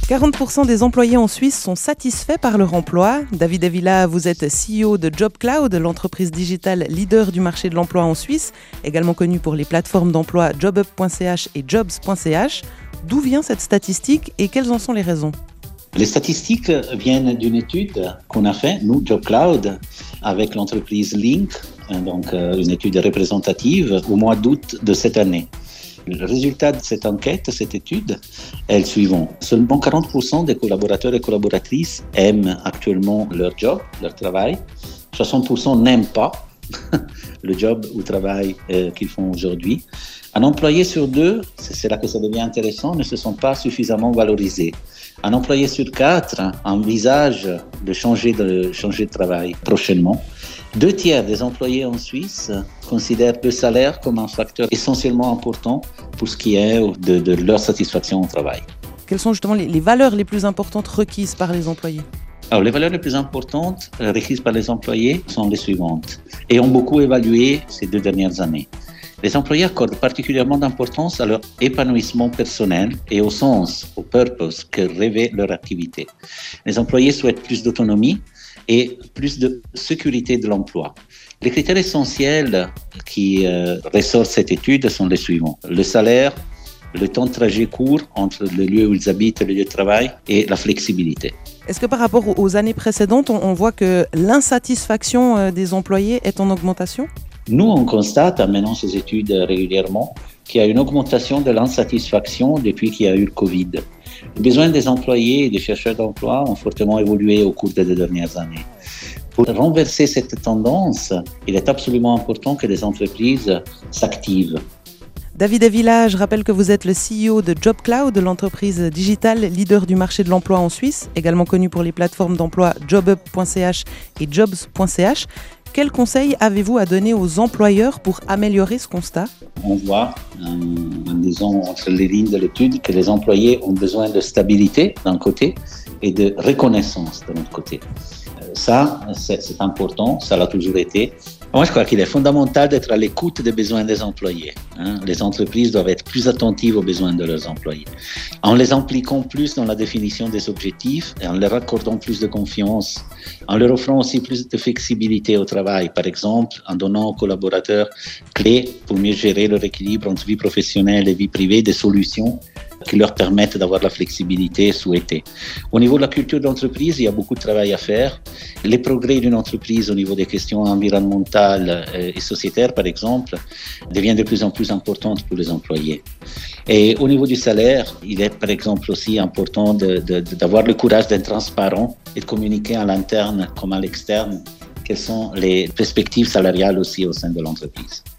40% des employés en Suisse sont satisfaits par leur emploi. David Avila, vous êtes CEO de JobCloud, l'entreprise digitale leader du marché de l'emploi en Suisse, également connue pour les plateformes d'emploi jobup.ch et jobs.ch. D'où vient cette statistique et quelles en sont les raisons ? Les statistiques viennent d'une étude qu'on a faite, nous, JobCloud, avec l'entreprise Link, donc une étude représentative, au mois d'août de cette année. Le résultat de cette enquête, cette étude, est le suivant. Seulement 40% des collaborateurs et collaboratrices aiment actuellement leur job, leur travail. 60% n'aiment pas le job ou travail qu'ils font aujourd'hui. Un employé sur deux, c'est là que ça devient intéressant, ne se sent pas suffisamment valorisé. Un employé sur quatre envisage de changer de travail prochainement. 2/3 des employés en Suisse considèrent le salaire comme un facteur essentiellement important pour ce qui est de leur satisfaction au travail. Quelles sont justement les valeurs les plus importantes requises par les employés ? Alors, les valeurs les plus importantes requises par les employés sont les suivantes et ont beaucoup évolué ces 2 dernières années. Les employés accordent particulièrement d'importance à leur épanouissement personnel et au sens, au purpose que revêt leur activité. Les employés souhaitent plus d'autonomie et plus de sécurité de l'emploi. Les critères essentiels qui ressortent de cette étude sont les suivants. Le salaire, le temps de trajet court entre le lieu où ils habitent et le lieu de travail et la flexibilité. Est-ce que par rapport aux années précédentes, on voit que l'insatisfaction des employés est en augmentation ? Nous, on constate, en menant ces études régulièrement, qu'il y a une augmentation de l'insatisfaction depuis qu'il y a eu le Covid. Les besoins des employés et des chercheurs d'emploi ont fortement évolué au cours des 2 dernières années. Pour renverser cette tendance, il est absolument important que les entreprises s'activent. David Avila, je rappelle que vous êtes le CEO de JobCloud, l'entreprise digitale leader du marché de l'emploi en Suisse, également connue pour les plateformes d'emploi jobup.ch et jobs.ch. Quels conseils avez-vous à donner aux employeurs pour améliorer ce constat ? On voit, en lisant entre les lignes de l'étude, que les employés ont besoin de stabilité d'un côté et de reconnaissance de l'autre côté. Ça, c'est important, ça l'a toujours été. Moi, je crois qu'il est fondamental d'être à l'écoute des besoins des employés. Les entreprises doivent être plus attentives aux besoins de leurs employés. En les impliquant plus dans la définition des objectifs et en leur accordant plus de confiance, en leur offrant aussi plus de flexibilité au travail, par exemple en donnant aux collaborateurs clés pour mieux gérer leur équilibre entre vie professionnelle et vie privée, des solutions qui leur permettent d'avoir la flexibilité souhaitée. Au niveau de la culture d'entreprise, il y a beaucoup de travail à faire. Les progrès d'une entreprise au niveau des questions environnementales et sociétaires, par exemple, deviennent de plus en plus importantes pour les employés. Et au niveau du salaire, il est par exemple aussi important d'avoir le courage d'être transparent et de communiquer à l'interne comme à l'externe quelles sont les perspectives salariales aussi au sein de l'entreprise.